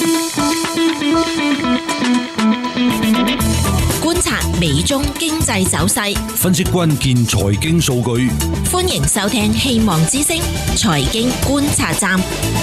觀察美中經濟走勢， 分析關鍵財經數據。 歡迎收聽希望之聲財經觀察站。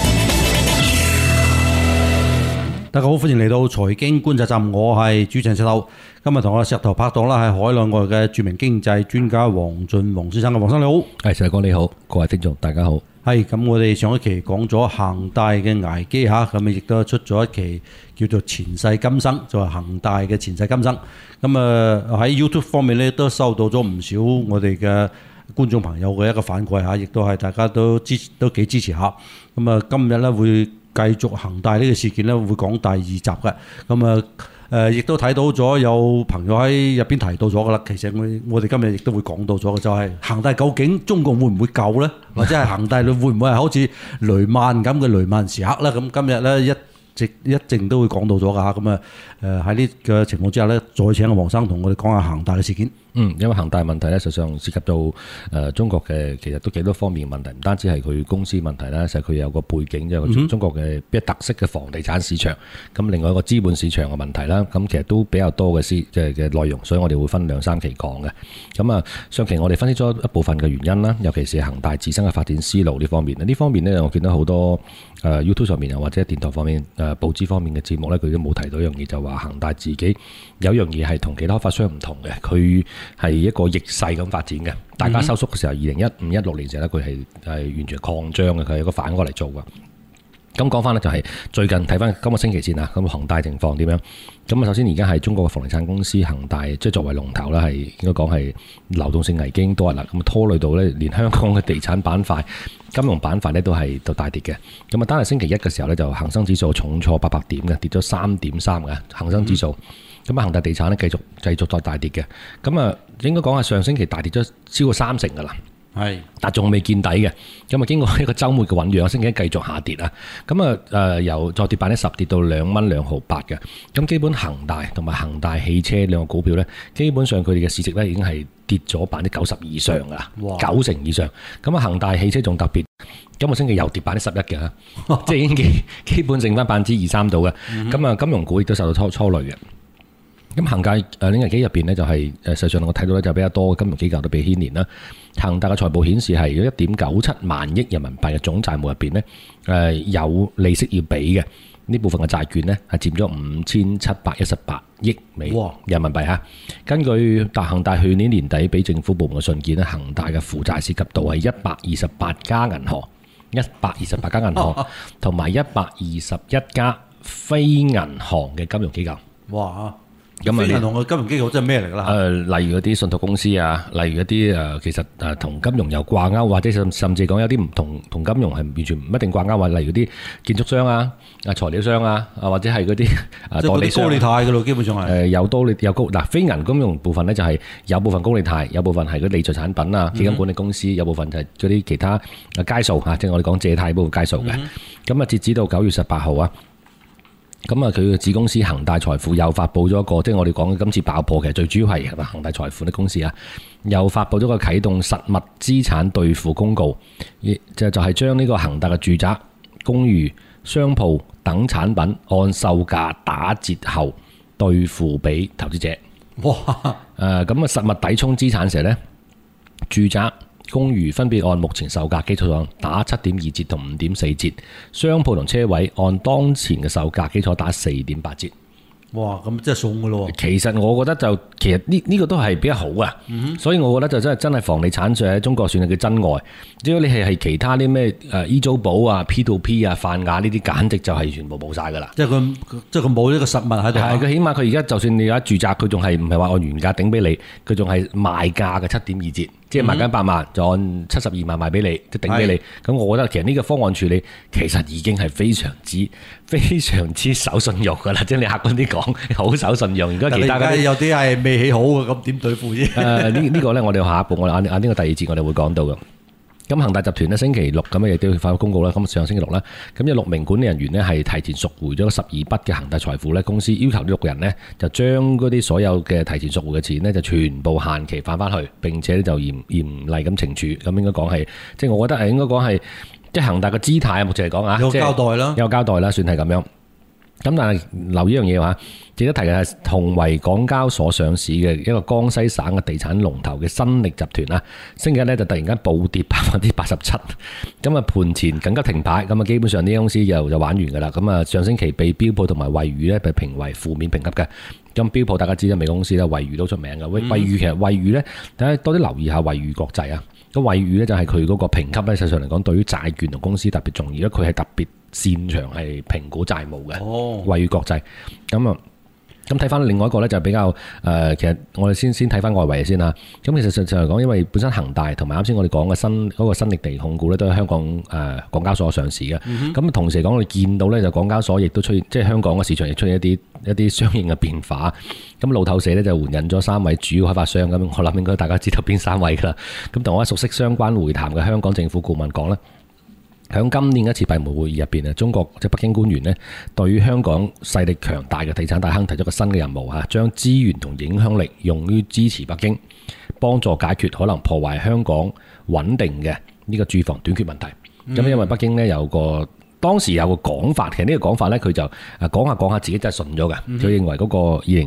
大家好，歡迎嚟到財經觀察站，我係主持人石頭。今日同我石頭拍檔啦，係海內外嘅著名經濟專家黃俊宏先生嘅。黃生你好。 係石哥你好，各位聽眾大家好。 係咁，我哋上一期講咗恒大嘅危機嚇，咁亦都出咗一期叫做前世今生，就係恒大嘅前世今生。咁喺 YouTube 方面咧，都收到咗唔少我哋嘅觀眾朋友嘅一個反饋嚇，亦都係大家都幾支持下。咁啊，今日咧會繼續恒大呢個事件咧，會講第二集嘅。咁亦都睇到咗有朋友喺入邊提到咗噶啦。其實我哋今日亦都會講到咗嘅，就係恒大究竟中共會唔會救咧？或者係恒大會唔會係好似雷曼咁嘅雷曼時刻咧？咁今日咧一直都會講到咗噶嚇。咁喺呢個情況之下咧，再請黃生同我哋講下恒大嘅事件。 因為恒大問題咧，實際上涉及到中國嘅其實都幾多方面嘅問題，唔單止係佢公司問題啦，實佢有個背景，即係中國嘅比較特色嘅房地產市場，咁另外一個資本市場嘅問題啦，咁其實都比較多嘅內容，所以我哋會分兩三期講嘅。咁上期我哋分析咗一部分嘅原因啦，尤其是恒大自身嘅發展思路呢方面。呢方面呢，我見到好多YouTube 上面或者電台方面報紙方面嘅節目呢，佢都冇提到一樣嘢，就話恒大自己有一樣嘢係同其他開發商唔同嘅，佢係一個逆勢咁發展嘅。大家收縮嘅時候，2015、16年時候咧，佢係完全擴張嘅，佢係一個反過嚟做嘅。咁講翻呢，就係最近睇翻今個星期先啊，咁恒大情況點樣？咁首先而家係中國嘅房地產公司恒大，即係作為龍頭啦，係應該講係流動性危機多日啦，咁拖累到呢，連香港嘅地產板塊、金融板塊呢都係大跌嘅。咁單係星期一嘅時候呢，就恒生指數重挫800點嘅，跌咗3.3嘅恒生指數。咁恒大地產咧繼續再大跌嘅，咁應該講係上星期大跌咗超過30%噶啦，係，但仲未見底嘅，咁經過一個週末嘅醞釀，星期一繼續下跌啊，咁由再跌10%跌到2蚊2毫8嘅，咁基本恒大同埋恒大汽車兩個股票咧，基本上佢哋嘅市值咧已經係跌咗90%以上噶啦，90%以上，咁恒大汽車仲特別。今個星期又跌11%嘅，即係已經基本剩翻2-3%到嘅，咁金融股亦都受到拖累嘅。咁恒大呢危機入邊呢，就係實際上我睇到咧就比較多金融機構都被牽連啦。恒大嘅財報顯示係有1.97萬億人民幣嘅總債務入邊呢，有利息要俾嘅呢部分嘅債券呢，係佔咗5718億美人民幣嚇。根據恒大去年年底俾政府部門嘅信件咧，恒大嘅負債涉及到係128家銀行，128家銀行同埋121家非銀行嘅金融機構。 哇！咁非銀行嘅金融機構真係咩嚟㗎啦？ 例如嗰啲信託公司啊，例如一啲其實同金融有掛鈎，或者甚至講有啲唔同金融係完全唔一定掛鈎，或例如啲建築商啊、材料商啊，或者係嗰啲代理商。高利貸㗎咯，基本上係有高嗱，非銀金融部分咧就係有部分高利貸，有部分係嗰啲理財產品啊、基金管理公司，有部分就係嗰啲其他街數即係我哋講借貸嗰個街數嘅。咁截止到9月18號啊。咁佢嘅子公司恒大財富又發布咗一個，即係我哋講嘅今次爆破，其實最主要係恒大財富嘅公司啊，又發布咗個啟動實物資產兌付公告，就係將呢個恒大嘅住宅、公寓、商鋪等產品按售價打折後兌付俾投資者。哇！咁實物抵充資產時呢，住宅、公寓分別按目前售價基礎上打7.2折同5.4折，商鋪同車位按當前嘅售價基礎打4.8折。 哇！咁即係送㗎咯。 其實我覺得其實呢個都係比較好啊。所以我覺得就真係房地產上喺中國算係叫真愛。只要你係其他啲咩依租寶啊、P2P 啊、泛亞呢啲，簡直就係全部冇晒㗎啦。即係佢冇呢個實物喺度。係佢起碼佢而家就算你有一住宅，佢仲係唔係話按原價頂俾你，佢仲係賣價嘅7.2折。即係賣緊100萬，就按72萬賣俾你，即係頂俾你。咁我覺得其實呢個方案處理其實已經係非常之守信用㗎啦。即係你客觀啲講，好守信用。如果其他有啲係未起好嘅，咁點對付啫？ 呢個咧，我哋下一步我哋呢個第二節我哋會講到嘅。咁恒大集團咧星期六咁亦都要發公告啦。咁上星期六啦，咁有6名管理人員呢係提前贖回咗12筆嘅恒大財富咧，公司要求呢6個人呢就將嗰啲所有嘅提前贖回嘅錢呢就全部限期返翻去，並且就嚴厲咁懲處。咁應該講係，即係我覺得係應該講係，即係恒大嘅姿態啊，目前嚟講啊， 有交代啦， 有交代啦，算係咁樣。 咁但係留意一樣嘢話，值得提嘅係同為港交所上市嘅一個江西省嘅地產龍頭嘅新力集團啦，星期一咧就突然間暴跌87%，咁啊盤前緊急停牌，咁啊基本上呢間公司就玩完㗎啦。咁啊上星期被標普同埋惠譽咧被評為負面評級嘅。咁標普大家知啦，美國公司啦，惠譽都出名嘅。惠譽其實惠譽咧，大家多啲留意下惠譽國際啊。咁惠譽咧就係佢嗰個評級咧，實際上嚟講對於債券同公司特別重要，因為佢係特別擅長係評估債務嘅。惠譽國際咁睇翻另外一個咧就比較其實我哋先睇翻外圍先啦。咁其實實際嚟講，因為本身恒大同埋啱先我哋講嘅嗰個新力地控股咧，都係香港港交所上市嘅。咁同時嚟講，我哋見到咧就港交所亦都出現，即係香港嘅市場亦出現一啲相應嘅變化。咁路透社咧就援引咗3位主要開發商，咁我諗應該大家知道邊3位㗎啦。咁同我熟悉相關會談嘅香港政府顧問講咧，喺今年一次閉門會議入邊啊，中國即係北京官員咧，對於香港勢力強大嘅地產大亨提出個新嘅任務嚇，將資源同影響力用於支持北京，幫助解決可能破壞香港穩定嘅呢個住房短缺問題。咁因為北京咧當時有個講法，其實呢個講法咧，佢就講下自己真係信咗嘅。佢認為嗰個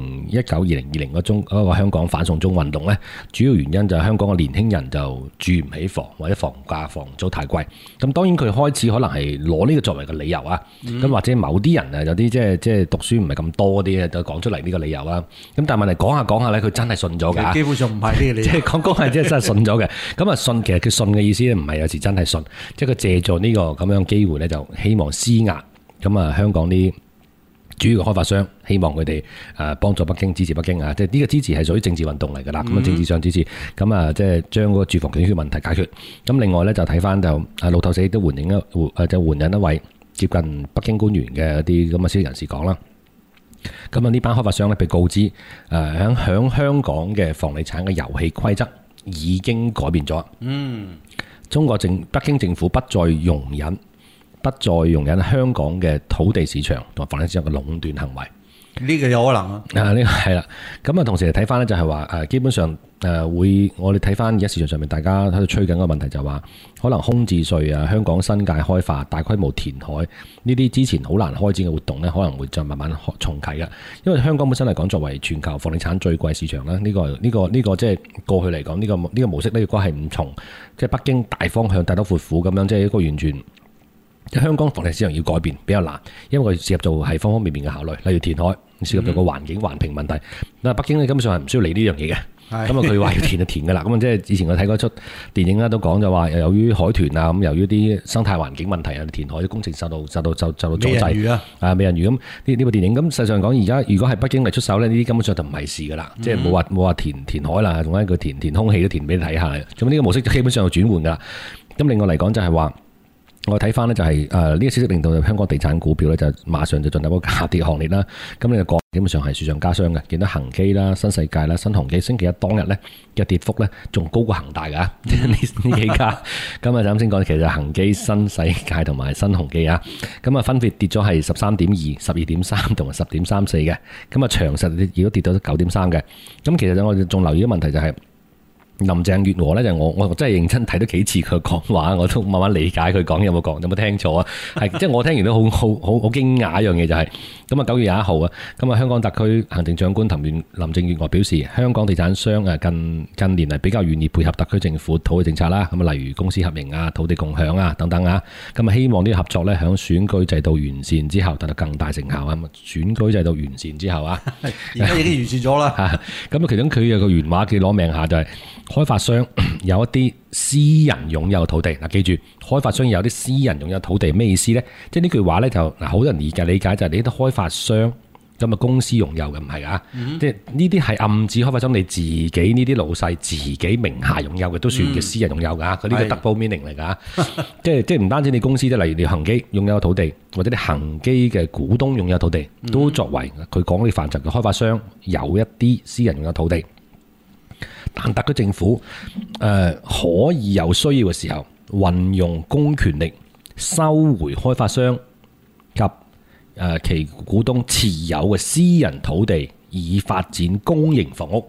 2019-2020嗰個香港反送中運動咧，主要原因就係香港嘅年輕人就住唔起房，或者房租太貴。咁當然佢開始可能係攞呢個作為個理由啊。咁或者某啲人啊，有啲即係讀書唔係咁多啲就講出嚟呢個理由啊。咁但係問題講下咧，佢真係信咗㗎。 基本上唔係呢個理由， 即係講係真係信咗嘅。咁啊信，其實佢信嘅意思咧，唔係有時真係信，即係佢借助呢個咁樣機會咧就。希望施壓，咁啊香港啲主要嘅開發商希望佢哋幫助北京支持北京啊，即係呢個支持係屬於政治運動嚟㗎啦。咁啊政治上支持，咁啊即係將嗰個住房短缺問題解決。咁另外咧就睇翻就路透社都援引一位接近北京官員嘅一啲咁嘅消息人士講啦。咁啊呢班開發商咧被告知響香港嘅房地產嘅遊戲規則已經改變咗。北京政府不再容忍香港嘅土地市場同埋房地產市場嘅壟斷行為， 呢個有可能啊。 呢個係啦。咁啊，同時嚟睇翻咧，就係話基本上我哋睇翻而家市場上面大家喺度吹緊個問題就係話，可能空置稅啊、香港新界開發、大規模填海呢啲之前好難開展嘅活動咧，可能會再慢慢重啟嘅。因為香港本身嚟講，作為全球房地產最貴市場啦，呢個即係過去嚟講呢個模式咧，如果係唔從即係北京大方向大刀闊斧咁樣，即係一個完全。香港房地產市場要改變比較難，因為佢涉及到係方方面面嘅考慮，例如填海，涉及到個環境環評問題。嗱，北京咧根本上係唔需要理呢樣嘢嘅。咁啊，佢話要填就填㗎啦。咁啊，即係以前我睇嗰出電影啦，都講就話由於海豚啊，咁由於啲生態環境問題啊，填海啲工程受到阻滯。美人魚啊，美人魚咁呢部電影。咁實際上講，而家如果係北京嚟出手咧，呢啲根本上就唔係事㗎啦。即係冇話填海啦，仲有佢填空氣都填俾你睇下。咁呢個模式基本上就轉換㗎啦。咁另外嚟講就係話。我睇翻咧就係呢個消息令到香港地產股票咧就馬上就進入一個下跌行列啦。咁你講基本上係雪上加霜嘅，見到恒基啦、新世界啦、新鴻基星期一當日咧嘅跌幅咧仲高過恒大㗎。呢幾家咁啊，啱先講其實恒基、新世界同埋新鴻基啊，咁啊分別跌咗係13.2、12.3同埋10.34嘅。咁啊長實亦都跌到9.3嘅。咁其實我哋仲留意嘅問題就係。林鄭月娥咧就我真係認真睇咗幾次佢講話，我都慢慢理解佢講有冇聽錯啊？係即係我聽完都好驚訝一樣嘢就係咁啊9月21號啊，咁啊香港特區行政長官林鄭月娥表示，香港地產商啊近年嚟比較願意配合特區政府土地政策啦，咁啊例如公私合營啊、土地共享啊等等啊，咁啊希望呢個合作咧響選舉制度完善之後達到更大成效啊！選舉制度完善之後啊， 而家已經完善咗啦。 咁啊其中佢有個原話叫攞命下就係。開發商有一啲私人擁有土地，嗱記住，開發商有啲私人擁有土地咩意思呢？即係呢句話呢，就嗱好多人理解就係你啲開發商咁啊公司擁有嘅唔係啊，即係呢啲係暗指開發商你自己呢啲老細自己名下擁有嘅都算叫私人擁有㗎，佢呢個 double meaning 嚟㗎，即係唔單止你公司啫，例如你恒基擁有土地，或者你恒基嘅股東擁有土地，都作為佢講呢範疇嘅開發商有一啲私人擁有土地。但特區政府可以有需要嘅時候，運用公權力收回開發商及其股東持有嘅私人土地，以發展公營房屋。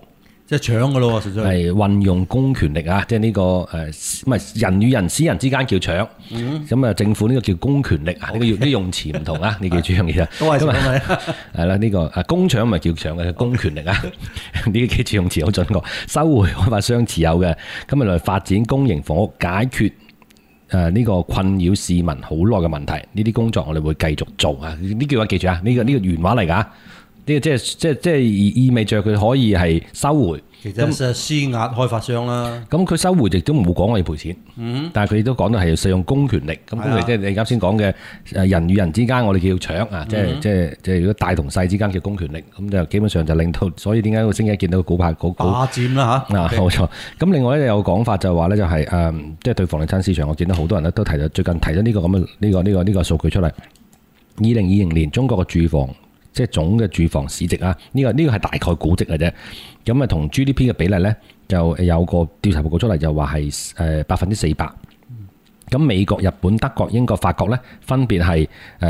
即係搶嘅咯喎，實在係運用公權力啊！即係呢個唔係人與人、私人之間叫搶，咁啊政府呢個叫公權力啊！呢個要啲用詞唔同啊！你記住樣嘢啊！ 都係咁啊，係啦，呢個公搶唔係叫搶嘅，公權力啊！呢啲記住用詞好準確，收回開發商持有嘅，咁啊嚟發展公營房屋，解決呢個困擾市民好耐嘅問題，呢啲工作我哋會繼續做啊！呢句話記住啊！呢個原話嚟㗎。呢個即係意味着佢可以係收回， 其實係施壓開發商啦。 咁佢收回亦都冇講我要賠錢，但係佢都講到係要使用公權力。咁公權力即係你啱先講嘅人與人之間，我哋叫搶啊！即係如果大同細之間叫公權力，咁就基本上就令到，所以點解個星期一見到股價打佔啦嚇？ 冇錯。咁另外咧有個講法就係話咧就係即係對房地產市場，我見到好多人咧都最近提咗呢個咁嘅呢個數據出嚟。2020年中國嘅住房即係總嘅住房市值啊，呢個係大概估值嘅啫。咁啊，同 GDP 嘅比例咧，就有個調查報告出嚟，就話係400%。咁美國、日本、德國、英國、法國咧，分別係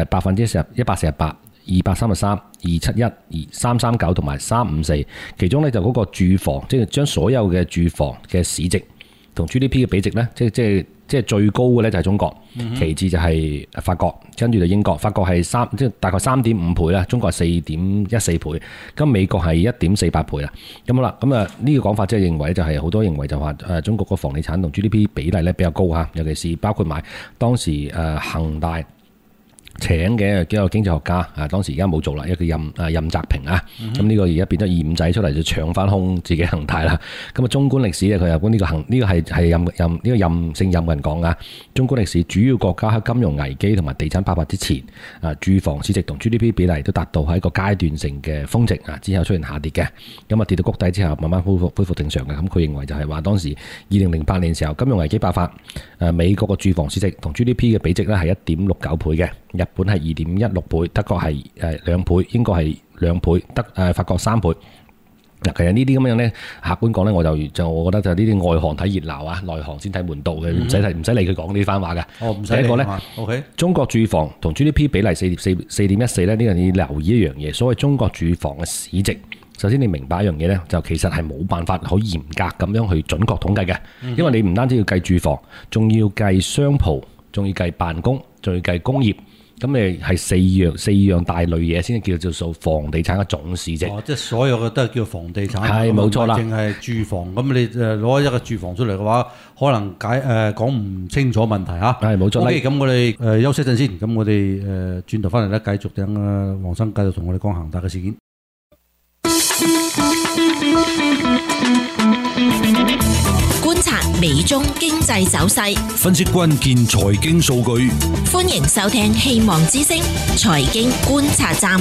148%、233、271、339同埋354。其中咧就嗰個住房，即係將所有嘅住房嘅市值同 GDP 嘅比值咧，即係最高嘅咧就係中國，其次就係法國，跟住就英國。法國係即係大概3.5倍啦，中國係4.14倍，咁美國係1.48倍啦。咁好啦，咁啊呢個講法即係認為就係好多認為就話中國個房地產同 GDP 比例咧比較高嚇，尤其是包括埋當時恒大請嘅幾個經濟學家啊，當時而家冇做啦，一個任澤平啊，咁呢個而家變咗二五仔出嚟就搶翻空自己恒大啦。咁啊，中觀歷史咧，佢又講呢個係任姓任嘅人講啊。中觀歷史主要國家喺金融危機同埋地產爆發之前，住房市值同 GDP 比例都達到喺一個階段性嘅峰值啊，之後出現下跌嘅，咁啊跌到谷底之後慢慢恢復正常嘅。咁佢認為就係話當時2008年時候金融危機爆發，美國嘅住房市值同 GDP 嘅比值咧係1.69倍嘅。日本係2.16倍，德國係2倍，英國係2倍，法國3倍。嗱，其實呢啲咁樣咧，客觀講咧，我覺得就呢啲外行睇熱鬧啊，內行先睇門道嘅，唔使理佢講呢番話嘅。 唔使第一個咧 ，OK， 中國住房同 GDP 比例4.14咧，呢個你要留意一樣嘢，所謂中國住房嘅市值。首先你明白一樣嘢咧，就其實係冇辦法好嚴格咁樣去準確統計嘅，因為你唔單止要計住房，仲要計商鋪，仲要計辦公，仲要計工業。咁你係四樣大類嘢先叫做數房地產嘅總市值。 即係所有嘅都係叫房地產。 係冇錯啦。 淨係住房，咁你攞一個住房出嚟嘅話，可能講唔清楚問題嚇。係冇錯。OK，咁我哋休息陣先，咁我哋轉頭翻嚟咧，繼續等黃生繼續同我哋講恒大嘅事件。 觀察美中經濟走勢， 分析關鍵財經數據。 歡迎收聽希望之聲財經觀察站。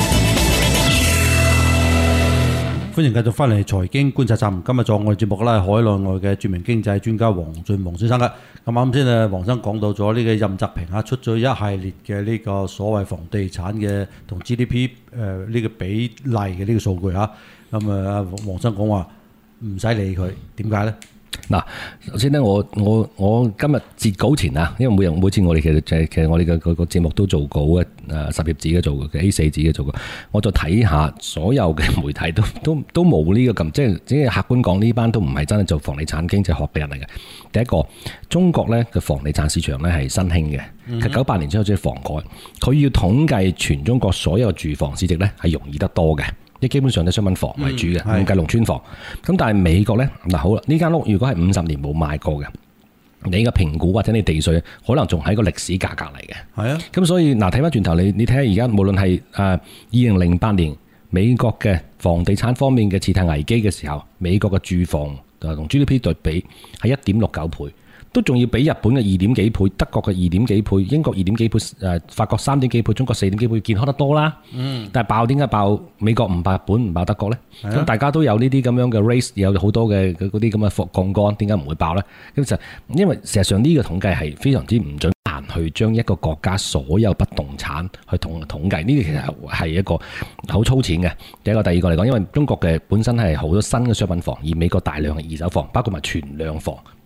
歡迎繼續翻嚟財經觀察站。今日做我哋節目啦，海內外嘅著名經濟專家黃俊宏先生嘅。咁啱先啊，黃生講到咗呢個任澤平出咗一系列嘅呢個所謂房地產嘅同 GDP 呢個比例嘅呢個數據嚇。咁啊，黃生講話唔使理佢，點解咧？ 嗱，首先咧，我今日截稿前啊，因為每次我哋其實我哋嘅個節目都做稿嘅，10頁紙嘅做嘅 A4 紙嘅做嘅，我就睇下所有嘅媒體都冇呢個咁，即係客觀講呢班都唔係真係做房地產經濟學嘅人嚟嘅。第一個，中國咧嘅房地產市場咧係新興嘅，其實98年之後即係房改，佢要統計全中國所有住房市值咧係容易得多嘅。基本上都商品房為主嘅，唔計農村房。咁但係美國呢，嗱好啦，呢間屋如果係50年冇賣過嘅，你嘅評估或者你地稅可能仲係一個歷史價格嚟嘅。係啊，咁所以嗱睇翻轉頭，你睇下而家無論係2008年美國嘅房地產方面嘅次貸危機嘅時候，美國嘅住房同 GDP 對比係1.69倍。都仲要比日本嘅2點幾倍，德國嘅2點幾倍，英國2點幾倍，法國3點幾倍，中國4點幾倍，健康得多啦。但係點解爆美國唔爆日本唔爆德國呢？咁大家都有呢啲咁樣嘅 race， 有好多嘅嗰啲咁嘅槓桿，點解唔會爆呢？咁就因為事實上呢個統計係非常之唔準，難去將一個國家所有不動產去統計。呢啲其實係一個好粗淺嘅。第一個、第二個嚟講，因為中國嘅本身係好多新嘅商品房，而美國大量係二手房，包括埋存量房。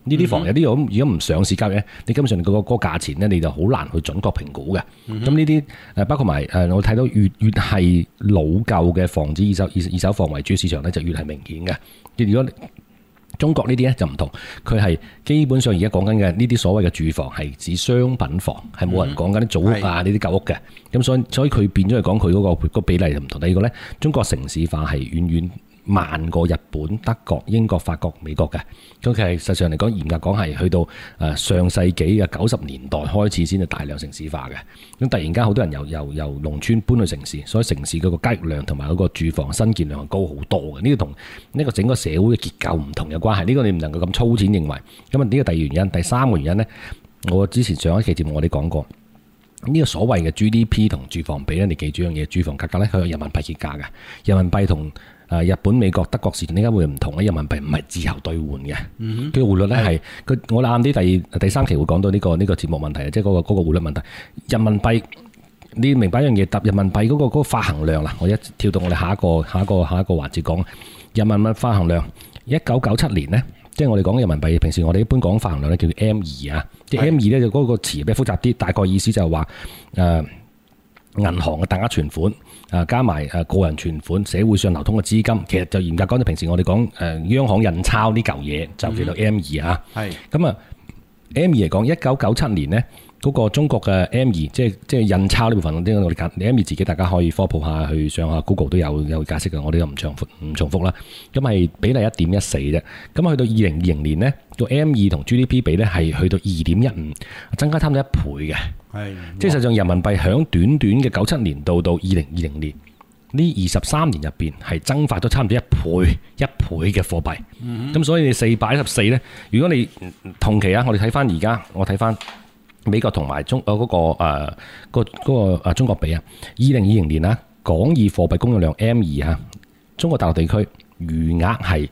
呢啲房有啲咁如果唔上市交易咧，你根本上嗰個價錢咧，你就好難去準確評估嘅。咁呢啲包括埋我睇到越係老舊嘅房子二手房為主市場咧，就越係明顯嘅。如果中國呢啲咧就唔同，佢係基本上而家講緊嘅呢啲所謂嘅住房係指商品房，係冇人講緊啲組屋啊呢啲舊屋嘅。咁所以佢變咗嚟講，佢嗰個比例就唔同。第二個咧，中國城市化係遠遠慢過日本、德國、英國、法國、美國嘅。咁其實實際上嚟講，嚴格講係去到上世紀嘅90年代開始先至大量城市化嘅。咁突然間好多人由農村搬去城市，所以城市嗰個交易量同埋嗰個住房新建量係高好多嘅。呢個同呢個整個社會嘅結構唔同有關係。呢個你唔能夠咁粗淺認為。咁啊，呢個第二原因，第三個原因呢，我之前上一期節目我哋講過。呢個所謂嘅 GDP 同住房比咧，你記住樣嘢，住房價格咧佢有人民幣結價嘅，人民幣同日本、美國、德國市場點解會唔同咧？人民幣唔係自由兌換嘅，佢匯率咧係我啱啲第三期會講到呢個節目問題，即係嗰個匯率問題。人民幣你明白一樣嘢，人民幣嗰個發行量啦，我一跳到我哋下一個環節講人民幣發行量。1997年呢，即係我哋講人民幣，平時我哋一般講發行量咧叫做 M2啊，即係 M2 咧就嗰個詞比較複雜啲，大概意思就係話銀行嘅大額存款加埋個人存款、社會上流通嘅資金，其實就嚴格講，就平時我哋講央行印鈔呢嚿嘢就叫做 M2啊。係咁啊，M2 嚟講，1997年呢。嗰個中國嘅 M2，即係印鈔呢部分，我哋M2自己大家可以科普下，去上下 Google 都有解釋嘅，我哋就唔重複啦。咁係比例1.14啫。咁去到2020年呢，個 M2 同 GDP 比咧係去到2.15，增加差唔多1倍嘅。係，即係實際上人民幣響短短嘅97年到2020年呢23年入邊係增發咗差唔多1倍嘅貨幣。咁所以你414咧，如果你同期啊，我哋睇翻而家，我睇翻。美國同埋中國比啊，2020年啊，港二貨幣供應量 M2 啊，中國大陸地區餘額係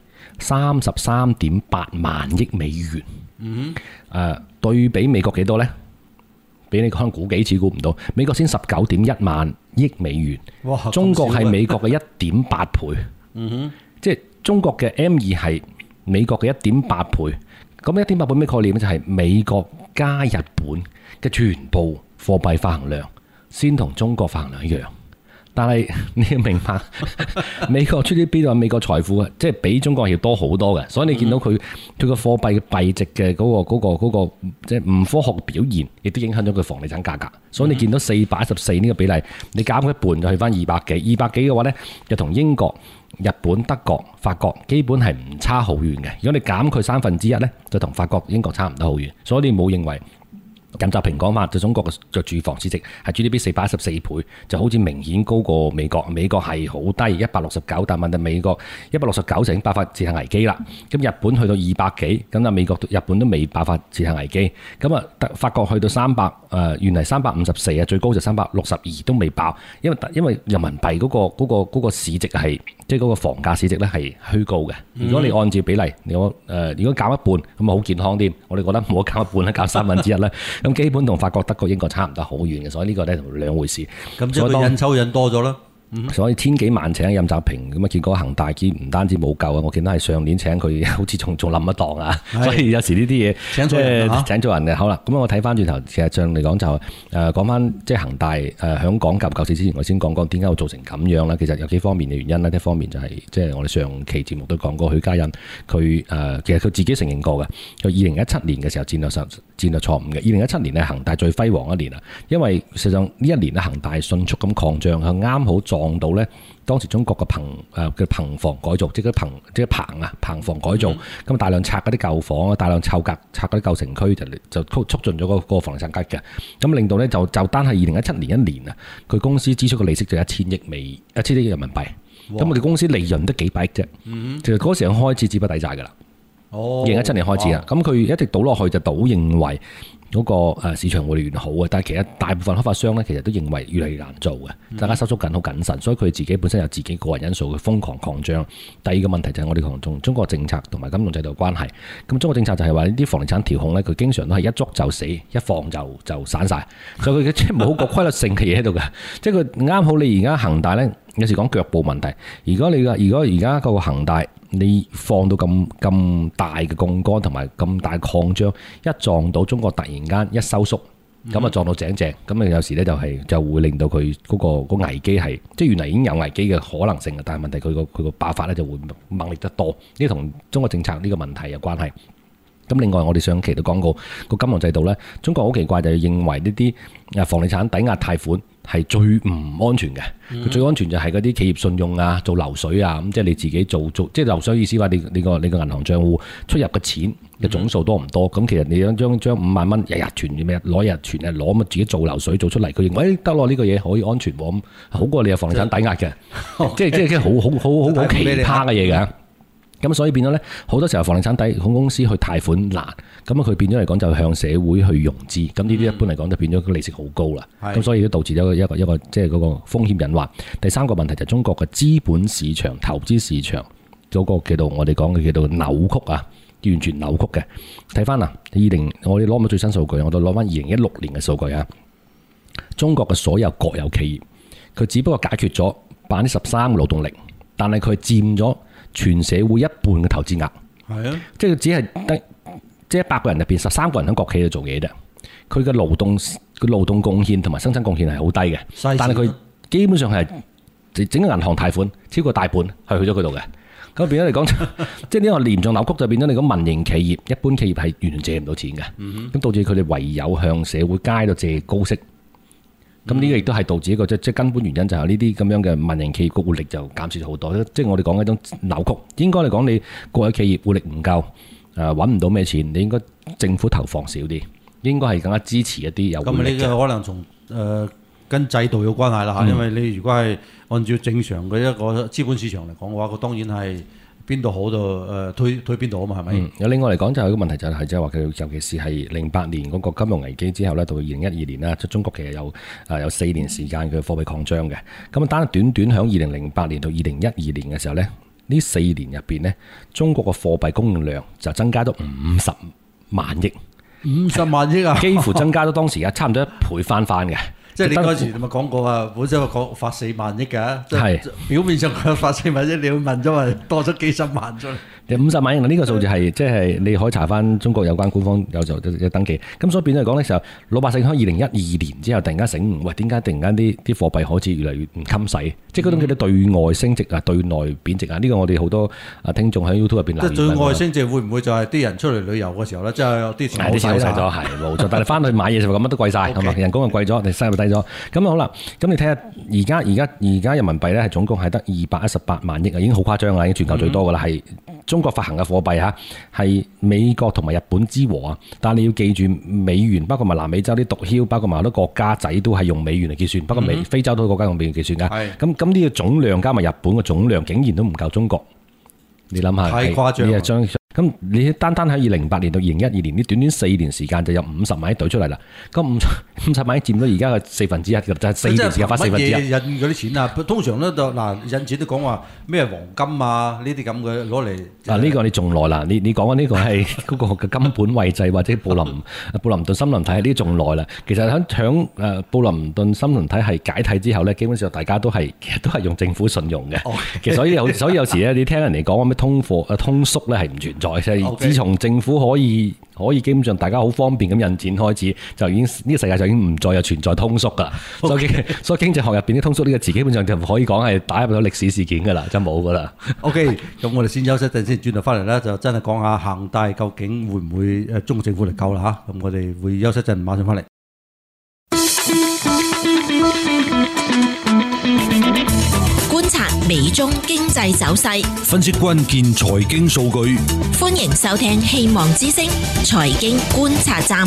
33.8萬億美元。對比美國幾多呢？比你可能估幾次估唔到，美國先19.1萬億美元，中國係美國嘅1.8倍。即係中國嘅 M2 係美國嘅1.8倍。咁1.8倍咩概念咧？就係美國加日本嘅全部貨幣發行量先同中國發行量一樣，但係你要明白，美國 GDP 同美國財富啊，即係比中國要多好多嘅，所以你見到佢個貨幣嘅幣值嘅嗰個即係唔科學嘅表現，亦都影響咗佢房地產價格。所以你見到414呢個比例，你減佢一半就去翻200幾嘅話呢，就同英國、日本、德國、法國基本係唔差好遠嘅。如果你減佢1/3呢，就同法國、英國差唔多好遠。所以你冇認為任澤平講法，就中國嘅住房市值係 GDP 414倍，就好似明顯高過美國。美國係好低169，但問題美國169就已經爆發次貸危機啦。咁日本去到200幾，咁啊美國、日本都未爆發次貸危機。咁啊法國去到300，原嚟354啊，最高就362都未爆，因為人民幣嗰個市值係即係嗰個房價市值咧係虛高嘅。如果你按照比例，如果減一半咁啊好健康啲，我哋覺得唔好減一半啦，減1/3啦。咁基本同法國、德國、英國差唔多好遠嘅，所以呢個咧同兩回事。 咁即係佢印鈔印多咗啦。 所以千幾萬請任澤平咁啊，結果恒大唔單止冇救啊，我見到係上年請佢好似仲冧一檔啊。所以有時呢啲嘢請錯人嘅。好啦，咁我睇翻轉頭，其實上嚟講就講翻即係恒大響講救市之前，我先講點解會造成咁樣啦。其實有幾方面嘅原因啦，一方面就係即係我哋上期節目都講過，許家印佢其實佢自己承認過嘅，佢2017年嘅時候戰略錯誤嘅。2017年係恒大最輝煌一年啊，因為實際上呢一年咧恒大迅速咁擴張，佢啱好撞到咧當時中國嘅棚房改造，即係棚房改造，咁大量拆嗰啲舊房啊，大量拆嗰啲舊城區，就促進咗嗰個房地產價格嘅，咁令到咧就單係2017年一年啊，佢公司支出嘅利息就1000億人民幣，咁佢公司利潤得幾百億啫，其實嗰時開始資不抵債噶啦，2017年開始啦，咁佢一直倒落去就倒認為嗰個市場會越好嘅，但係其實大部分開發商咧，其實都認為越嚟越難做嘅，大家收縮緊，好謹慎，所以佢自己本身有自己個人因素，佢瘋狂擴張。第二個問題就係我哋同中國政策同埋金融制度嘅關係。咁中國政策就係話呢啲房地產調控咧，佢經常都係一捉就死，一放就散晒，所以佢即係冇個規律性嘅嘢喺度嘅。即係佢啱好你而家恒大咧，有時講腳步問題。如果而家個恒大你放到咁大嘅槓桿同埋咁大擴張，一撞到中國突然間一收縮，咁啊撞到井，咁啊有時咧就會令到佢嗰個危機係，即係原來已經有危機嘅可能性嘅，但係問題佢個爆發咧就會猛烈得多，呢同中國政策呢個問題有關係。咁另外我哋上期都講過個金融制度咧，中國好奇怪就係認為呢啲房地產抵押貸款係最唔安全嘅，佢最安全就係嗰啲企業信用啊、做流水啊，咁即係你自己做，即係流水意思話你個銀行帳戶出入嘅錢嘅總數多唔多？咁其實你將5萬蚊日日存住咩？攞日存攞咪自己做流水做出嚟，佢認為得咯，呢個嘢可以安全喎，咁好過你有房地產抵押嘅，即係好奇葩嘅嘢㗎。咁所以變咗咧，好多時候房地產公司去貸款難，咁佢變咗嚟講就向社會去融資，咁呢啲一般嚟講就變咗個利息好高啦。咁所以都導致咗一個即係嗰個風險隱患。第三個問題就係中國嘅資本市場、投資市場嗰個叫做我哋講嘅叫做扭曲啊，完全扭曲嘅。睇翻啊，我哋攞咗最新數據，我哋攞翻2016年嘅數據啊。中國嘅所有國有企業，佢只不過解決咗13%嘅勞動力，但係佢佔咗全社會一半嘅投資額，係啊，即係只係得即係100個人入邊13個人喺國企度做嘢啫。佢嘅勞動貢獻同埋生產貢獻係好低嘅，但係佢基本上係整個銀行貸款超過大半係去咗佢度嘅。咁變咗嚟講，即係呢個嚴重扭曲就變咗你講民營企業、一般企業係完全借唔到錢嘅，咁導致佢哋唯有向社會街度借高息。咁呢個亦都係導致一個即係根本原因，就係呢啲咁樣嘅民營企業個活力就減少咗好多。即係我哋講嘅一種扭曲。應該嚟講，你國有企業活力唔夠，揾唔到咩錢，你應該政府投放少啲，應該係更加支持一啲有活力嘅。咁呢個可能從跟制度有關係啦嚇，因為你如果係按照正常嘅一個資本市場嚟講嘅話，佢當然係邊度好就推邊度啊嘛，係咪？有另外嚟講就係一個問題就係即係話佢尤其是係08年嗰個金融危機之後咧，到2012年啦，中國其實有4年時間嘅貨幣擴張嘅。咁啊，單短響2008年到2012年嘅時候咧，呢4年入邊咧，中國嘅貨幣供應量就增加咗50萬億，50萬億啊，幾乎增加咗當時差唔多1倍翻嘅。即係你嗰時咪講過啊，本身話講發4萬億㗎，即係表面上佢發4萬億，你要問咗話多咗幾十萬出嚟。50萬億呢個數字係即係你可以查翻中國有關官方有就登記。咁所以變咗嚟講咧，時候老百姓喺2012年之後突然間醒悟，喂，點解突然間啲貨幣好似越嚟越唔襟使？即係嗰種叫做對外升值啊，對內貶值啊。呢個我哋好多聽眾喺 YouTube 入邊留言。即係對外升值會唔會就係啲人出嚟旅遊嘅時候咧，即係有啲錢冇使咗，係冇錯。但係翻去買嘢就咁乜都貴晒，係嘛？人工又貴咗，你收入低咗。咁好啦，咁你睇下而家人民幣咧係總共係得218萬億啊，已經好誇張啦，已經全球最多噶啦，係中國發行嘅貨幣嚇，係美國同埋日本之和啊。但係你要記住，美元包括埋南美洲啲毒梟，包括埋好多國家仔都係用美元嚟計算，包括非洲都好多國家用美元計算㗎。咁呢個總量加埋日本嘅總量，竟然都唔夠中國。你諗下，太誇張。你係將咁你單喺2008年到2012年呢短4年時間就有50萬億隊出嚟啦。咁50萬億佔到而家嘅1/4嘅，就係4年時間發1/4。乜嘢印嗰啲錢啊？通常咧就印錢都講話咩黃金啊呢啲咁嘅攞嚟。呢個你仲耐啦，你講緊呢個係嗰個嘅金本位制或者布林頓森林體系呢啲仲耐啦。其實喺布林頓森林體系解體之後咧，基本上大家都係用政府信用嘅。其實所以有時咧，你聽人哋講話咩通縮咧係唔存在。自從政府可以基本上大家好方便咁印錢開始，就已經呢個世界就已經唔再有存在通縮噶啦。所以經濟學入邊啲通縮呢個詞基本上就可以講係打入咗歷史事件噶啦，就冇噶啦。OK，咁我哋先休息陣先，轉頭翻嚟咧就真係講下恒大究竟會唔會中國政府嚟救啦嚇。咁我哋會休息陣，馬上翻嚟。 觀察美中經濟走勢， 分析關鍵財經數據。 歡迎收聽希望之聲財經觀察站。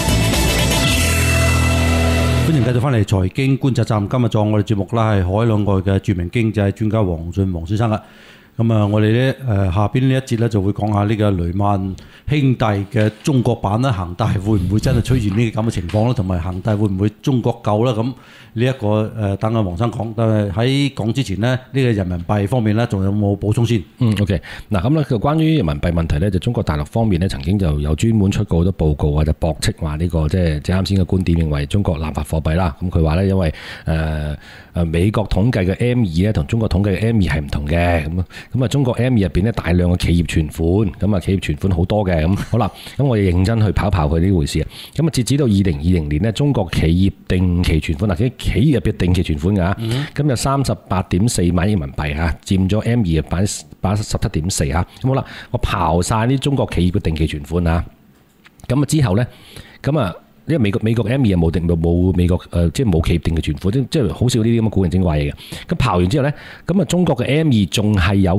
歡迎繼續翻嚟財經觀察站。今日做我哋節目啦，係海內外嘅著名經濟專家黃俊黃先生啦。咁啊，我哋咧下邊呢一節咧就會講下呢個雷曼兄弟嘅中國版啦，恒大會唔會真係出現呢個咁嘅情況咧？同埋恒大會唔會中國救咧？咁呢一個等阿黃生講，但係喺講之前呢，呢個人民幣方面咧，仲有冇補充先？OK， 嗱咁咧就關於人民幣問題咧，就中國大陸方面咧曾經就有專門出過好多報告啊，就駁斥話呢個即係啱先嘅觀點，認為中國濫發貨幣啦。咁佢話咧，因為美國統計嘅 M2咧同中國統計嘅 M2係唔同嘅， 咁啊，中國 M2入邊咧大量嘅企業存款，咁啊企業存款好多嘅，咁好啦，咁我哋認真去跑佢呢回事啊。咁啊，截止到2020年呢，中國企業定期存款嗱，企業入邊定期存款㗎，咁就38.4萬億人民幣嚇，佔咗 M2 嘅17.4嚇。咁好啦，我刨晒啲中國企業嘅定期存款啊，咁啊之後咧，咁啊。因為美國 M2 冇美國即係冇企業定期存款，即係好少呢啲咁嘅古靈精怪嘢嘅。咁刨完之後咧，咁啊中國嘅 M2 仲係有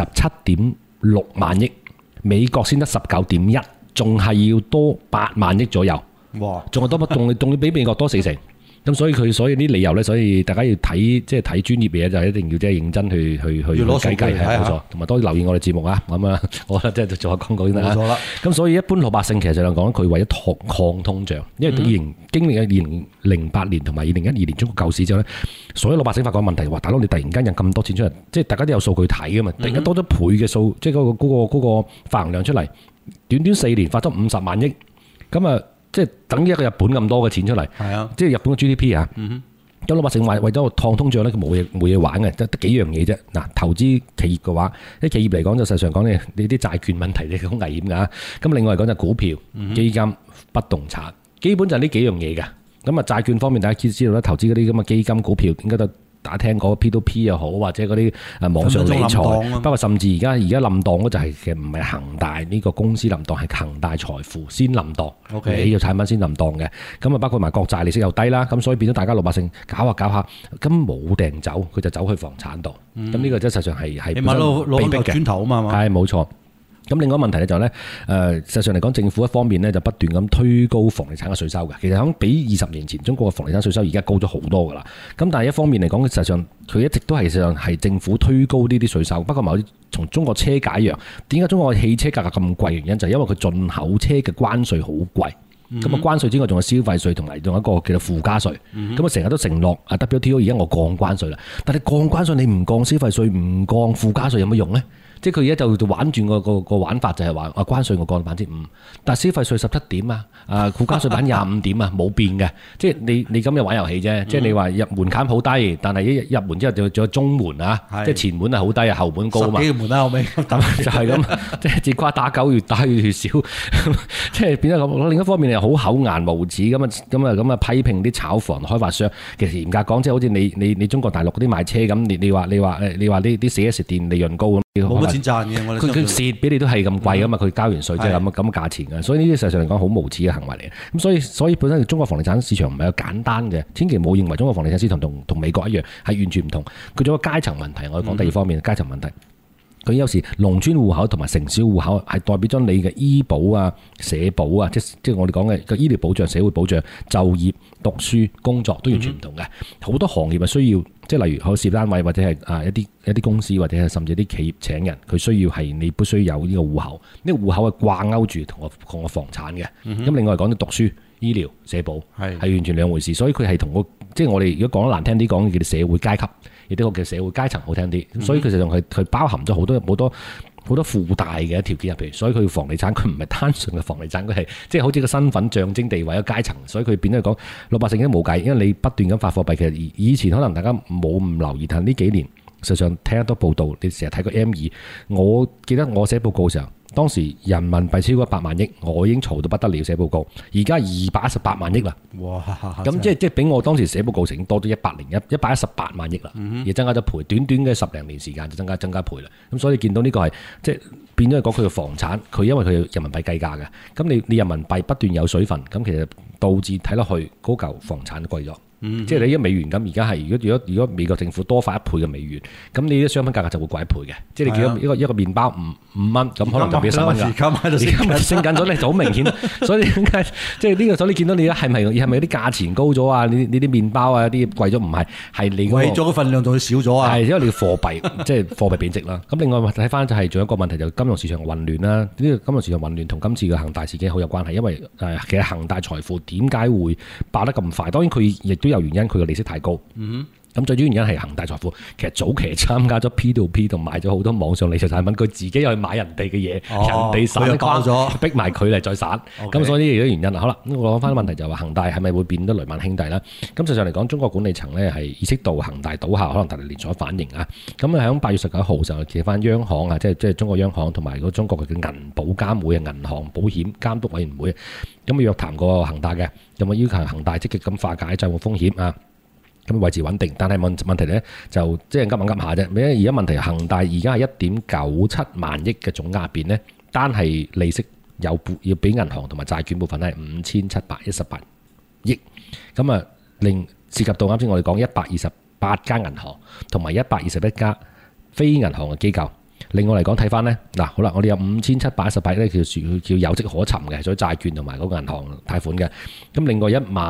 27.6萬億，美國先得19.1，仲係要多8萬億左右。哇！仲係多仲要比美國多4成。咁所以啲理由咧，所以大家要睇即係睇專業嘢就一定要即係認真去計係冇錯，同埋多啲留意我哋節目啊。咁啊，我覺得即係做下廣告先啦。冇錯啦。咁所以一般老百姓其實就講佢為咗抗通脹，因為經歷咗2008年同埋2012年中國救市之後咧，所有老百姓發覺問題，話大佬你突然間印咁多錢出嚟，即係大家都有數據睇噶嘛，突然間多咗倍嘅數，即係嗰個發行量出嚟，短4年發咗50萬億，咁啊。即係等一個日本咁多嘅錢出嚟，即係日本嘅 GDP 啊。咁老百姓為咗抗通脹咧，佢冇嘢玩嘅，得幾樣嘢啫。嗱，投資企業嘅話，啲企業嚟講就實際上講你啲債券問題你好危險㗎。咁另外嚟講就股票、基金、不動產，基本就係呢幾樣嘢㗎。咁啊債券方面大家知道啦，投資嗰啲咁嘅基金、股票應該都大家聽過 P2P 又好，或者嗰啲網上理財，不過甚至而家冧檔嗰就係其實唔係恒大呢個公司冧檔，係恒大財富先冧檔，你個產品先冧檔嘅。咁啊包括埋國債利息又低啦，咁所以變咗大家老百姓搞下，咁冇掟走，佢就走去房產度。咁呢個真係實際上係被逼嘅磚頭啊嘛，係冇錯。咁另外一個問題咧就係咧，實際上嚟講，政府一方面咧就不斷咁推高房地產嘅稅收嘅。其實響比20年前中國嘅房地產稅收而家高咗好多噶啦。咁但係一方面嚟講，實際上佢一直都係實際上係政府推高呢啲稅收。不過某啲從中國車價一樣，點解中國嘅汽車價格咁貴？原因就係因為佢進口車嘅關稅好貴。咁啊關稅之外，仲有消費稅同埋仲有一個叫做附加稅。咁啊成日都承諾啊 WTO 而家我降關稅啦，但係降關稅你唔降消費稅，唔降附加稅有乜用咧？即係佢而家就玩轉個玩法，就係話關稅我降5%，但係消費稅17點啊，附加稅25點啊，冇變嘅。即係你咁樣玩遊戲啫。即係你話入門檻好低，但係一入門之後仲有中門啊，即係前門係好低啊，後門高啊嘛。10幾個門啦後尾，就係咁，即係節瓜打狗越打越少，即係變咗咁。另一方面又好厚顏無恥咁啊批評啲炒房開發商。其實嚴格講，即係好似你中國大陸嗰啲賣車咁，你話呢啲 4S 店利潤高咁。冇乜錢賺嘅，我哋佢蝕俾你都係咁貴噶嘛，佢交完稅即係咁嘅價錢嘅，所以呢啲實際上嚟講好無恥嘅行為嚟。咁所以本身中國房地產市場唔係咁簡單嘅，千祈冇認為中國房地產市場同美國一樣係完全唔同。佢仲有個階層問題，我講第二方面階層問題。佢有時農村戶口同埋城市戶口係代表咗你嘅醫保啊、社保啊，即係我哋講嘅個醫療保障、社會保障、就業、讀書、工作都完全唔同嘅。好多行業係需要，即係例如事業單位或者係一啲公司或者係甚至啲企業請人，佢需要係你必須有呢個戶口，呢個戶口係掛鈎住同個房產嘅。咁另外講到讀書、醫療、社保係完全兩回事，所以佢係同即係我哋如果講得難聽啲講叫做社會階級。亦都叫社會階層好聽啲，所以其實仲佢包含咗好多附帶嘅條件入邊，所以佢房地產佢唔係單純嘅房地產，佢係即係好似個身份象徵地位嘅階層，所以佢變咗講老百姓都冇計，因為你不斷咁發貨幣，其實以前可能大家冇咁留意，但係呢幾年實際上聽得多報道，你成日睇個 M2，我記得我寫報告嘅時候。當時人民幣超過100萬億，我已經嘈到不得了寫報告。而家218萬億啦，哇！咁即係比我當時寫報告成多咗118萬億啦，而增加咗倍。短嘅10零年時間就增加倍啦。咁所以見到呢個係即係變咗講佢嘅房產，佢因為佢人民幣計價嘅，咁你人民幣不斷有水分，咁其實導致睇落去嗰嚿房產貴咗。即係你1美元咁，而家係如果美國政府多發1倍嘅美元，咁你啲商品價格就會貴1倍嘅。即係你見到一個麵包5蚊，咁可能就變10蚊㗎。而家咪升緊咗咧，就好明顯。所以點解即係呢個？所以你見到你而家係咪啲價錢高咗啊？呢啲麵包啊啲貴咗，唔係你貴咗嘅份量仲要少咗啊？係因為你嘅貨幣即係貨幣貶值啦。咁另外睇翻就係仲有一個問題，就金融市場混亂啦。呢個金融市場混亂同今次嘅恒大事件好有關係，因為其實恒大財富點解會爆得咁快？當然佢亦都有原因，佢嘅利息太高。 咁最主要原因係恒大財富其實早期參加咗 P2P 同買咗好多網上理財產品，佢自己又去買人哋嘅嘢，人哋散得瓜咗，逼埋佢嚟再散。咁所以呢啲原因啦。好啦，咁我講翻問題就係話恒大係咪會變得雷曼兄弟啦？咁實際上嚟講，中國管理層咧係意識到恒大倒下可能帶嚟連鎖反應啊。咁喺8月19號嘅時候，企翻央行啊，即係中國央行同埋個中國嘅銀保監會啊，銀行保險監督委員會，咁約談過恒大嘅，咁啊要求恒大積極咁化解債務風險啊。咁維持穩定，但係問題咧就即係噏下啫。而家問題恒大而家係1.97萬億嘅總額邊咧，單係利息要俾銀行同埋債券部分係5718億。咁啊，涉及到啱先我哋講128間銀行同埋121家非銀行嘅機構。另外嚟講睇翻咧，嗱好啦，我哋有5718億咧叫有跡可尋嘅，所以債券同埋嗰個銀行貸款嘅。咁另外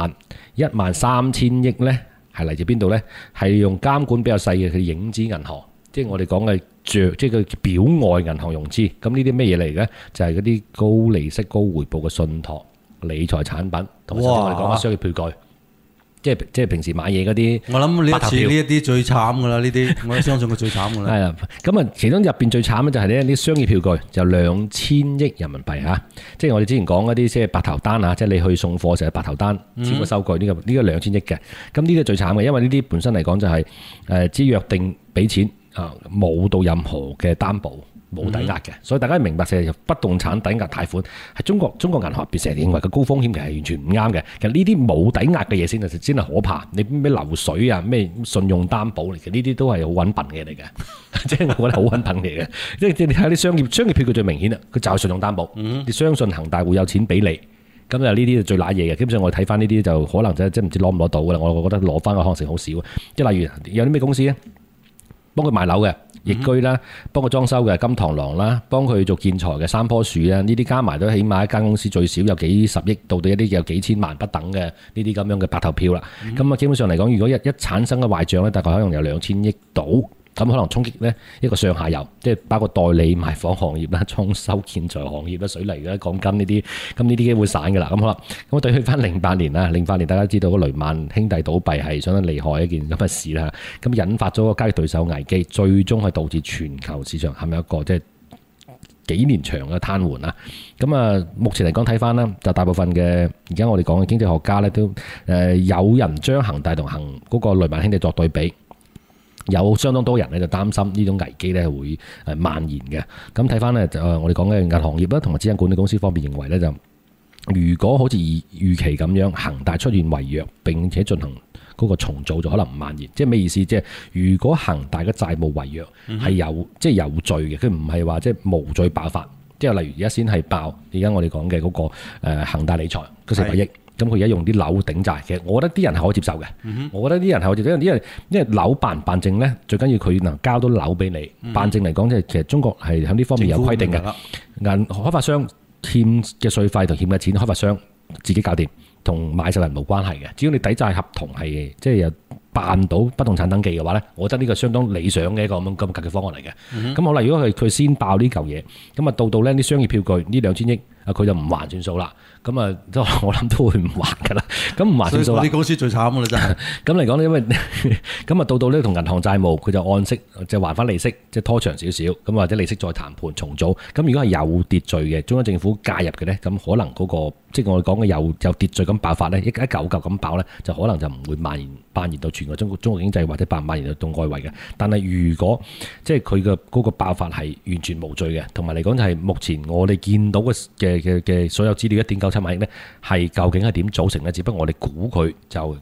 13000億咧。係嚟自邊度呢？係用監管比較細嘅佢影子銀行，即係我哋講嘅即係佢表外銀行融資。咁呢啲咩嘢嚟嘅？就係嗰啲高利息、高回報嘅信託、理財產品，同埋我哋講嘅商業票據。即係平時買嘢嗰啲， 我諗呢一啲最慘噶啦，呢啲我相信佢最慘噶啦。 係啊，咁啊，其中入邊最慘嘅就係呢啲商業票據，就2000億人民幣嚇。即係我哋之前講嗰啲即係白頭單啊，即係你去送貨成日白頭單簽個收據，呢個2000億嘅。咁呢個最慘嘅，因為呢啲本身嚟講就係只約定俾錢啊，冇到任何嘅擔保。冇抵押嘅，所以大家明白成日不動產抵押貸款係中國銀行入邊成日認為個高風險，其實係完全唔啱嘅。其實呢啲冇抵押嘅嘢先係可怕。你咩流水啊，咩信用擔保嚟嘅，呢啲都係好揾笨嘅嘢嚟嘅。即係我覺得好揾笨嚟嘅。即係你睇啲商業票據最明顯啦，佢就係信用擔保。你相信恒大會有錢俾你，咁就呢啲就最揦嘢嘅。基本上我哋睇翻呢啲就可能即係唔知攞唔攞到噶啦。我覺得攞翻嘅可能性好少。即係例如有啲咩公司咧，幫佢賣樓嘅。易居啦，幫佢裝修嘅金螳螂啦，幫佢做建材嘅三棵樹啊，呢啲加埋都起碼一間公司最少有幾十億到一啲有幾千萬不等嘅呢啲咁樣嘅白頭票啦。咁啊，基本上嚟講，如果一產生嘅壞帳咧，大概可能有2000億到。咁可能衝擊呢一個上下游，即係包括代理賣房行業啦、裝修建材行業啦、水泥啦、鋼筋呢啲，咁呢啲機會散㗎啦。咁好啦，咁我對去翻08年啦，08年大家知道個雷曼兄弟倒閉係相當厲害一件咁嘅事啦，咁引發咗個交易對手危機，最終係導致全球市場陷入一個即係幾年長嘅癱瘓啦。咁啊，目前嚟講睇翻啦，就大部分嘅而家我哋講嘅經濟學家咧都有人將恒大同嗰個雷曼兄弟作對比。有相當多人咧就擔心呢種危機咧會蔓延嘅。咁睇翻咧就我哋講嘅銀行業啦，同埋資產管理公司方面認為咧，就如果好似預期咁樣，恒大出現違約並且進行嗰個重組，就可能唔蔓延。即係咩意思？即係如果恒大嘅債務違約係有即係有罪嘅，佢唔係話即係無罪爆發。即係例如而家先係爆，而家我哋講嘅嗰個恒大理財嗰400億。咁佢而家用啲樓頂債，其實我覺得啲人係可以接受嘅。我覺得啲人係可以接受，因為樓辦證咧，最緊要佢能交到樓俾你。辦證嚟講，即係其實中國係喺呢方面有規定嘅。開發商欠嘅稅費同欠嘅錢，開發商自己搞掂，同買受人冇關係嘅。只要你抵債合同係即係有辦到不動產登記嘅話咧，我覺得呢個相當理想嘅一個咁嘅方案嚟嘅。咁好啦，如果佢先爆呢嚿嘢，咁啊到咧啲商業票據呢2000億啊，佢就唔還算數啦。咁啊，我諗都會唔還噶啦。咁唔還算數啦。 所以嗰啲公司最慘噶啦，真係。咁嚟講咧，因為咁啊，到呢同銀行債務，佢就按息就還翻利息，即係拖長少少。咁或者利息再談判重組。咁如果係有秩序嘅，中央政府介入嘅咧，咁可能嗰個即係我哋講嘅有秩序咁爆發咧，一嚿咁爆咧，就可能就唔會蔓延到全個中國經濟或者蔓延到外圍嘅。但係如果即係佢嘅嗰個爆發係完全無罪嘅，同埋嚟講就係目前我哋見到嘅所有資料1.97萬億咧，係究竟係點組成咧？只不過我哋估佢就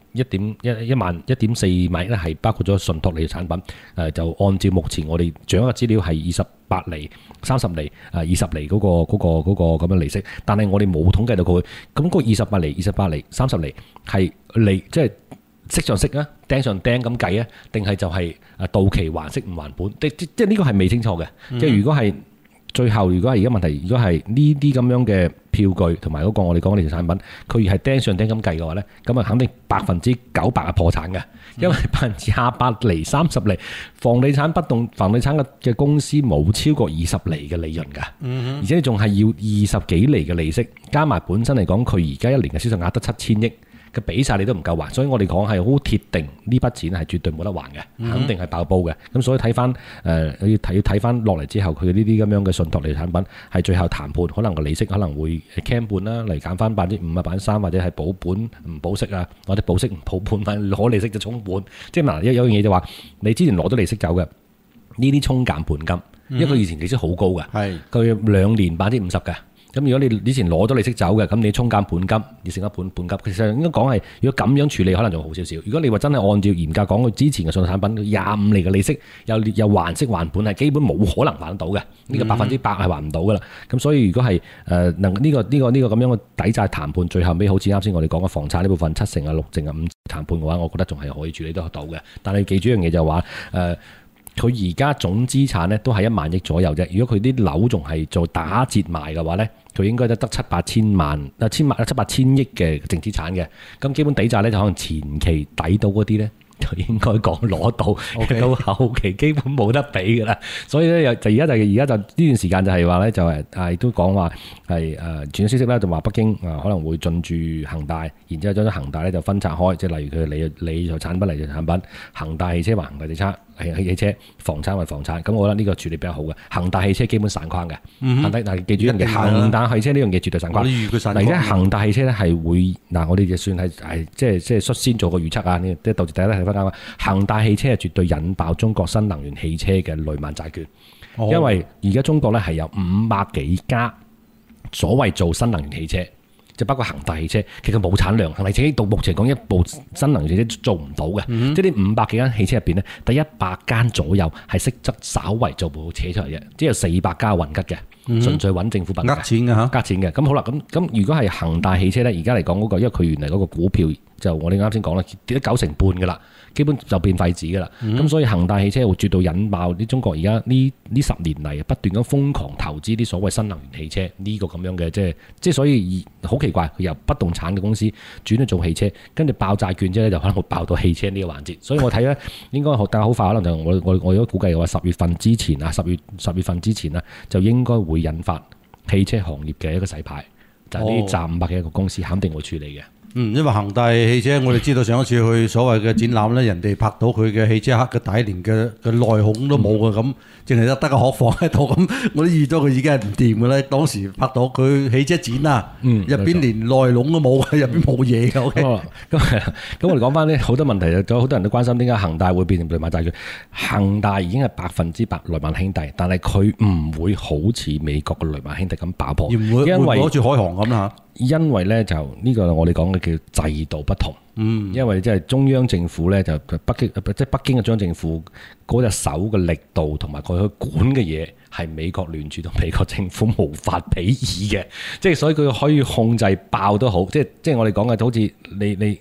1.4萬億咧，係包括咗信託類嘅產品。就按照目前我哋掌握嘅資料係28厘、30厘、20厘嗰個咁樣利息，但係我哋冇統計到佢。咁個28厘、28厘、30厘係利即係息上息啊，釘上釘咁計啊，定係就係到期還息唔還本？即係呢個係未清楚嘅。即係如果係最後，如果係而家問題，如果係呢啲咁樣嘅票據同埋嗰個我哋講嘅理財產品，佢係釘上釘咁計嘅話咧，咁啊肯定900%係破產嘅，因為28厘、30厘，房地產嘅公司冇超過20厘嘅利潤㗎，而且仲係要20幾厘嘅利息，加埋本身嚟講，佢而家一年嘅銷售額得7000億。 嘅俾晒你都唔夠還，所以我哋講係好鐵定呢筆錢係絕對冇得還嘅，肯定係爆煲嘅。咁所以睇翻要睇翻落嚟之後，佢呢啲咁樣嘅信託類產品係最後談判，可能個利息可能會 cam 半啦，嚟減翻5%啊3%，或者係保本唔保息啊，或者保息唔保本，攞利息就沖本。即係嗱有樣嘢就話，你之前攞咗利息走嘅呢啲沖減本金，因為佢以前利息好高嘅，佢2年50%嘅。咁如果你以前攞咗利息走嘅，咁你沖減本金，你剩一本金，其實應該講係，如果咁樣處理，可能仲好少少。如果你話真係按照嚴格講，佢之前嘅信託產品25厘嘅利息，又還息還本，係基本冇可能還得到嘅。呢個100%係還唔到噶啦。咁所以如果係能呢個咁樣嘅抵債談判，最後尾好似啱先我哋講嘅房產呢部分7成啊6成啊5談判嘅話，我覺得仲係可以處理得到嘅。但係記住一樣嘢就係話佢而家總資產咧都係1萬億左右啫。如果佢啲樓仲係做打折賣嘅話咧，佢應該得7-8千億嘅淨資產嘅。咁基本抵債咧就可能前期抵到嗰啲咧，就應該講攞到，okay. 到後期基本冇得比噶啦。所以咧而家就呢段時間就係話咧就係都講話係傳咗消息啦，就話北京可能會進駐恒大，然之後將恒大咧就分拆開，即係例如佢理財產品、理財產品，恒大汽車或恒大汽車，房產或房產。咁我覺得呢個處理比較好嘅。恒大汽車基本散框嘅，但係記住一樣嘢，恒大汽車呢樣嘢絕對散框。而家恒大汽車咧係會我哋就算係即係率先做個預測啊，即係到時大家睇翻啱。恒大汽車係絕對引爆中國新能源汽車嘅雷曼債券，因為而家中國咧係有500幾家所謂做新能源汽車。就包括恒大汽車，其實冇產量，恒大汽車到目前講一部新能源汽車做唔到嘅，即係呢500幾間汽車入邊咧，第100間左右係識得稍為做部車出嚟嘅，即係有400家混吉嘅，純粹揾政府品嘅，呃錢嘅。咁好啦，咁如果係恒大汽車咧，而家嚟講嗰個，因為佢原嚟嗰個股票就我哋啱先講啦，跌咗9成半噶啦，基本就變廢紙噶啦。咁所以恒大汽車會絕對引爆啲中國而家呢10年嚟不斷咁瘋狂投資啲所謂新能源汽車呢個咁樣嘅，即係所以好奇怪，佢由不動產嘅公司轉去做汽車，跟住爆債券之後就可能會爆到汽車呢個環節。所以我睇咧應該但係好快，可能就我如果估計嘅話10月份之前啊，10月份之前啊，就應該會引發汽車行業嘅一個洗牌，就係呢賺500嘅一個公司肯定會處理嘅。 因為恒大汽車，我哋知道上一次去所謂嘅展覽咧，人哋拍到佢嘅汽車黑嘅底連嘅內孔都冇嘅，咁淨係得個殼放喺度，咁我都預咗佢已經係唔掂嘅咧。當時拍到佢汽車展啊，入邊連內籠都冇，入邊冇嘢嘅。OK， 咁我哋講翻呢好多問題，有好多人都關心點解恒大會變成雷曼債券。恒大已經係100%雷曼兄弟，但係佢唔會好似美國嘅雷曼兄弟咁爆破， 因為好似海航咁啦。 因為咧就呢個我哋講嘅叫制度不同，因為即係中央政府咧就北京嘅中央政府嗰隻手嘅力度同埋佢去管嘅嘢係美國聯儲同美國政府無法比擬嘅，即係所以佢可以控制爆都好，即係我哋講嘅就好似你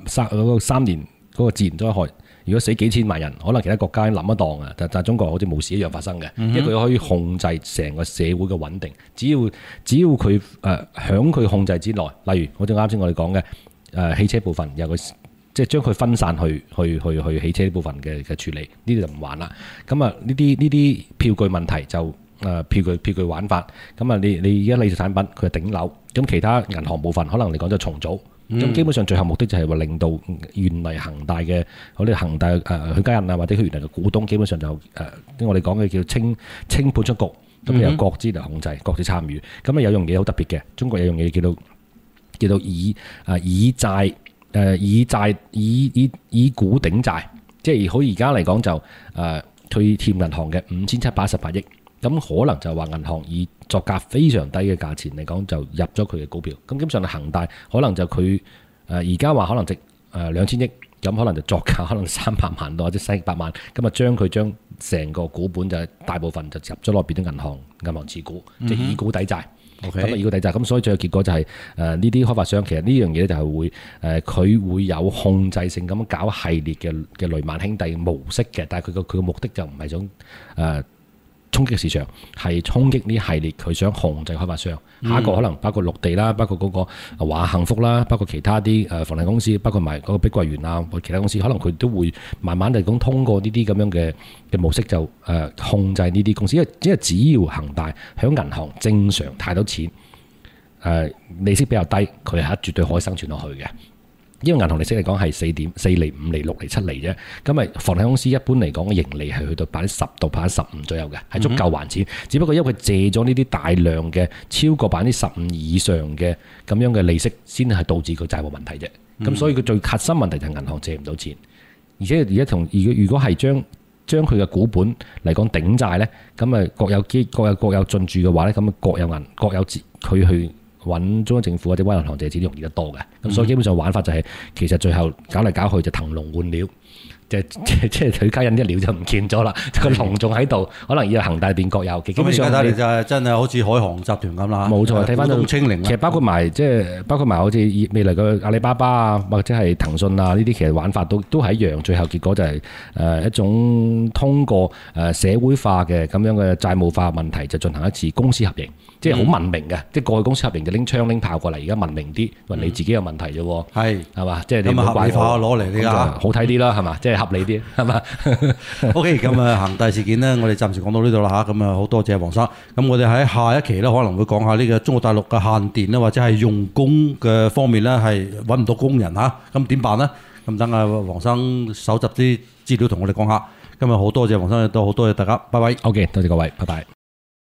3年嗰個自然災害。如果死幾千萬人，可能其他國家諗一檔啊，但係中國好似冇事一樣發生嘅，因為佢可以控制成個社會嘅穩定。只要佢響佢控制之內，例如好似啱先我哋講嘅汽車部分有個即係將佢分散去汽車部分嘅處理，呢啲就唔玩啦。咁啊呢啲票據問題就票據玩法。咁啊你而家理財產品佢係頂樓，咁其他銀行部分可能嚟講就重組。咁基本上最後目的就係話令到原嚟恒大嘅嗰啲恒大許家印啊，或者佢原嚟嘅股東，基本上就我哋講嘅叫清盤出局，咁由各自嚟控制，各自參與。咁啊有樣嘢好特別嘅，中國有樣嘢叫做以股頂債，即係好而家嚟講就佢欠銀行嘅5718億。咁可能就話銀行以作價非常低嘅價錢嚟講，就入咗佢嘅股票。咁基本上恒大可能就佢而家話可能值2000億，咁可能就作價可能300萬到或者400萬，咁啊將成個股本就大部分就入咗落變咗銀行持股，即係以股抵債。咁以股抵債，咁所以最後結果就係呢啲開發商其實呢樣嘢就係會佢會有控制性咁搞系列嘅雷曼兄弟模式嘅，但係佢個目的就唔係想衝擊市場，係衝擊呢系列佢想控制開發商。下一個可能包括綠地啦，包括嗰個華幸福啦，包括其他啲房地公司，包括埋嗰個碧桂園啊，或其他公司，可能佢都會慢慢地咁通過呢啲咁樣嘅模式就控制呢啲公司。因為只要恒大響銀行正常貸到錢，利息比較低，佢係絕對可以生存落去嘅。 因為銀行利息嚟講係4.4厘、5厘、6厘、7厘啫。咁咪房地產公司一般嚟講嘅盈利係去到10%到15%左右嘅，係足夠還錢。只不過因為佢借咗呢啲大量嘅超過15%以上嘅咁樣嘅利息，先係導致佢債務問題啫。咁所以佢最核心問題就係銀行借唔到錢，而且而家如果係將佢嘅股本嚟講頂債咧，咁啊各有進駐嘅話咧，咁各有佢去揾中央政府或者揾銀行借錢容易得多嘅。咁所以基本上玩法就係其實最後搞嚟搞去就騰籠換鳥。即係許家印一料就唔見咗啦，個龍仲喺度，可能要恒大變國有。基本上冇錯，睇翻到清零。 其實包括埋好似未來嘅阿里巴巴啊，或者係騰訊啊呢啲，其實玩法都係一樣。最後結果就係一種通過社會化嘅咁樣嘅債務化問題，就進行一次公司合營，即係好文明嘅。即係過去公司合營就拎槍拎炮過嚟，而家文明啲，話你自己有問題啫喎。係嘛？即係你合理化攞嚟你好睇啲啦，係嘛？即係合理啲係嘛 ？OK， 咁啊恒大事件呢，我哋暫時講到呢度啦嚇。咁啊好多謝黃生。咁我哋喺下一期呢，可能會講下呢個中國大陸嘅限電啦，或者係用工嘅方面呢，係揾唔到工人嚇。咁點辦呢？咁等阿黃生搜集啲資料同我哋講下。今日好多謝黃生，亦都好多謝大家，拜拜。 OK， 多謝各位，拜拜。